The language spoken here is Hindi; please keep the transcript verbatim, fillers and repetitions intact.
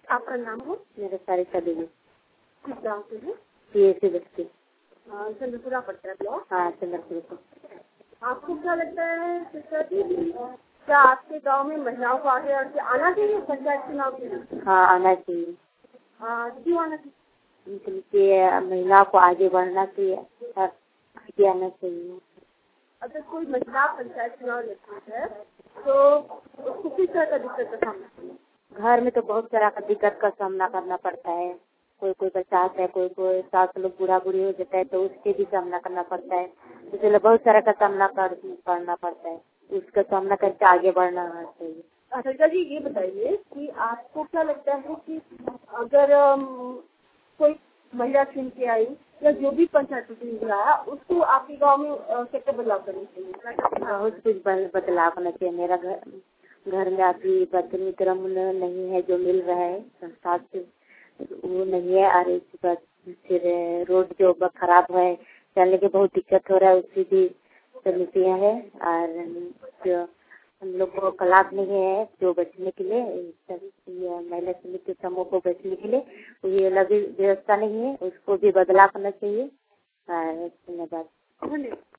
आपका नाम है? मेरा सारी सभी किस गाँव से है? पीएससी बस्ती। चंद्रपुरा पट्टा ब्लॉक। हाँ चंद्रपुर को। आपको क्या लगता है सिस्टर जी, क्या आपके गांव में महिलाओं को आगे आगे आना चाहिए पंचायत चुनाव के लिए? हाँ आना चाहिए। क्यों आना चाहिए? क्योंकि महिलाओं को आगे बढ़ना चाहिए, आगे आना चाहिए। अगर कोई महिला पंचायत चुनाव लेती है तो उसको किस तरह का दिक्कत का सामना करना? घर में तो बहुत तरह का दिक्कत का सामना करना पड़ता है। कोई कोई बच्चा है, कोई कोई सास लोग बूढ़ा बूढ़ी हो जाता है तो उसके भी सामना करना पड़ता है। इसलिए बहुत तरह का सामना कर, करना पड़ता है। उसका सामना करके आगे बढ़ना चाहिए। अच्छा जी, ये बताइए कि आपको क्या लगता है कि अगर कोई महिला चुन के आई या जो भी पंचायत प्रतिनिधि आया उसको आपके गांव में कैसे बदलाव करनी चाहिए? बहुत कुछ बदलाव करना चाहिए। मेरा घर घर में अभी बदली क्रम नहीं है जो मिल रहा है संस्था से, वो नहीं है। और इसके बाद फिर रोड जो खराब है, चलने की बहुत दिक्कत हो रहा है, उसकी भी समितियाँ है। और जो हम लोग को क्लास नहीं है जो बचने के लिए, महिला समिति समूह को बचने के लिए ये अलग व्यवस्था नहीं है, उसको भी बदलाव करना चाहिए। धन्यवाद।